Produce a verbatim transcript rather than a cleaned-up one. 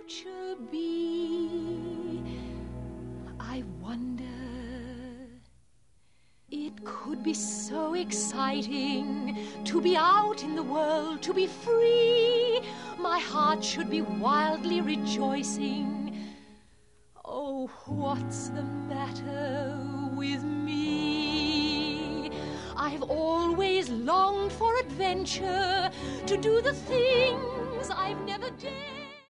future be? I wonder. It could be so exciting to be out in the world, to be free. My heart should be wildly rejoicing. Oh, what's the matter with me? I've always longed for adventure, to do the things I've never dared.